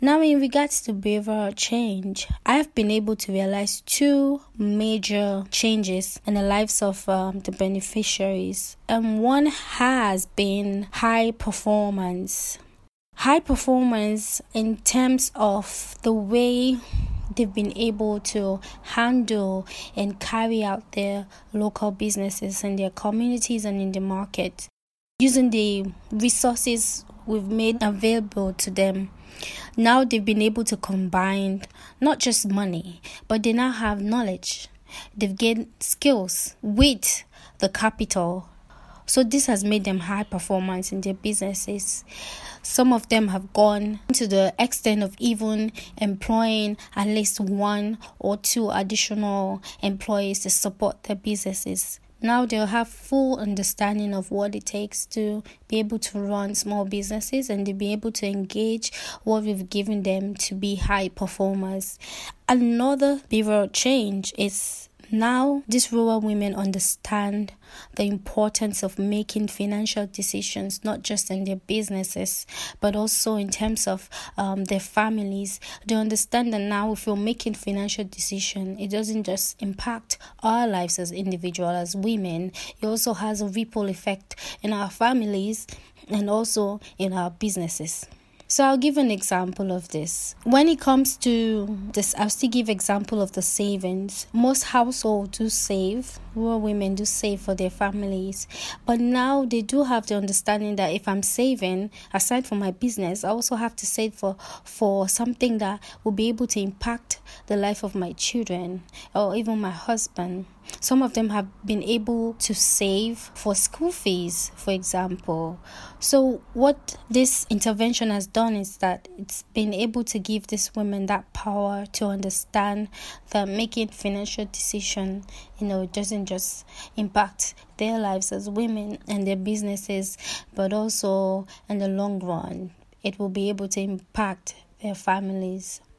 Now, in regards to behavioral change, I've been able to realize two major changes in the lives of the beneficiaries. One has been high performance. High performance in terms of the way they've been able to handle and carry out their local businesses in their communities and in the market, using the resources we've made available to them. Now they've been able to combine not just money, but they now have knowledge. They've gained skills with the capital. So this has made them high performance in their businesses. Some of them have gone to the extent of even employing at least 1 or 2 additional employees to support their businesses. Now they'll have full understanding of what it takes to be able to run small businesses, and they'll be able to engage what we've given them to be high performers. Another behavioral change is now these rural women understand the importance of making financial decisions, not just in their businesses, but also in terms of their families. They understand that now if you're making financial decision, it doesn't just impact our lives as individuals, as women. It also has a ripple effect in our families and also in our businesses. So I'll give an example of this. When it comes to this, I'll still give example of the savings. Most households do save. Rural women do save for their families. But now they do have the understanding that if I'm saving, aside from my business, I also have to save for something that will be able to impact the life of my children or even my husband. Some of them have been able to save for school fees, for example. So what this intervention has done is that it's been able to give these women that power to understand that making financial decision, it doesn't just impact their lives as women and their businesses, but also in the long run, it will be able to impact their families.